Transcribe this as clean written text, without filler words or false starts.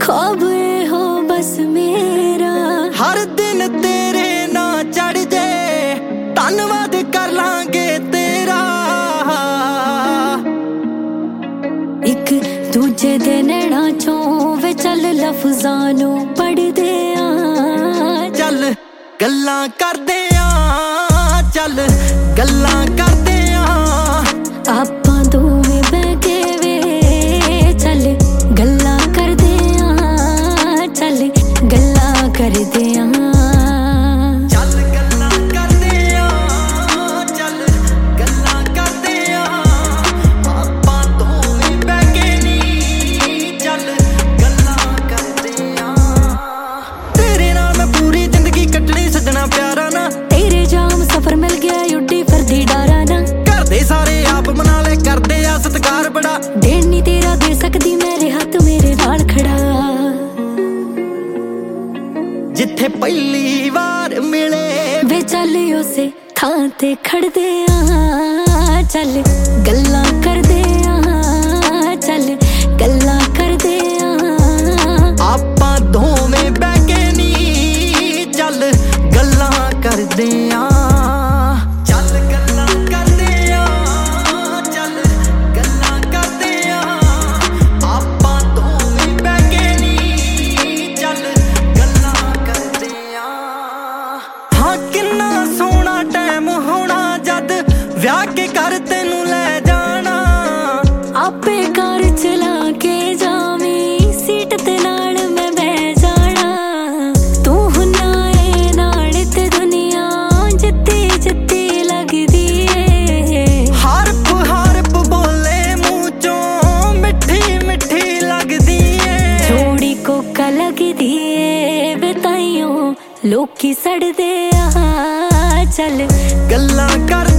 ख्वाब हो बस मेरा हर दिन तेरे ना चढ़ जे धन्नवाद कर लांगे तेरा। एक दूजे दे नैना चों वे चल लफ्ज़ां नूं पढ़दे आ चल गल्लां करदे आ चल गल्लां करदे आ आपां दोवें बैठ के वे चल गल्लां करदे आ चल गल्लां करदे आ चल गल्लां करदे आ चल गल्लां करदे आ आपां दोवें बैठ के नी चल गल्लां करदे आ। तेरे नाल मैं पूरी जिंदगी कट्टनी सजना प्यारा ना तेरे जाम सफर मिल गया उड्डी फिरदी डारा ना घर दे सारे आप मना ले करदे आ सत्कार बड़ा देन नी तेरा दे सकदी मेरे हाथ मेरे नाल खड़ा जिथे पहली बार मिले वे चल उसे थां ते खड़दे आ चल गल्लां करदे आ चल गल्लां करदे आ आपां दोवें बैठ के नी चल गल्लां करदे आ चल गल्लां करदे आ चल गल्लां करदे आ आपां दोवें बैठ के नी चल गल्लां करदे आ। हाँ किन्ना सोहना टाइम होना जद विआह के घर तैनूं लै जाना आपे कार चला के जावी सीट ते नाल मैं बह जाना तू हुन्ना ए नाल ते दुनिया जित्ती जित्ती लगदी ए हरफ बोले मूंह चों मिठी मिठी लगदी ए छोड़ी कोका लगदी ए वे ताइयों लोकी सड़दे आ चल गल्लां कर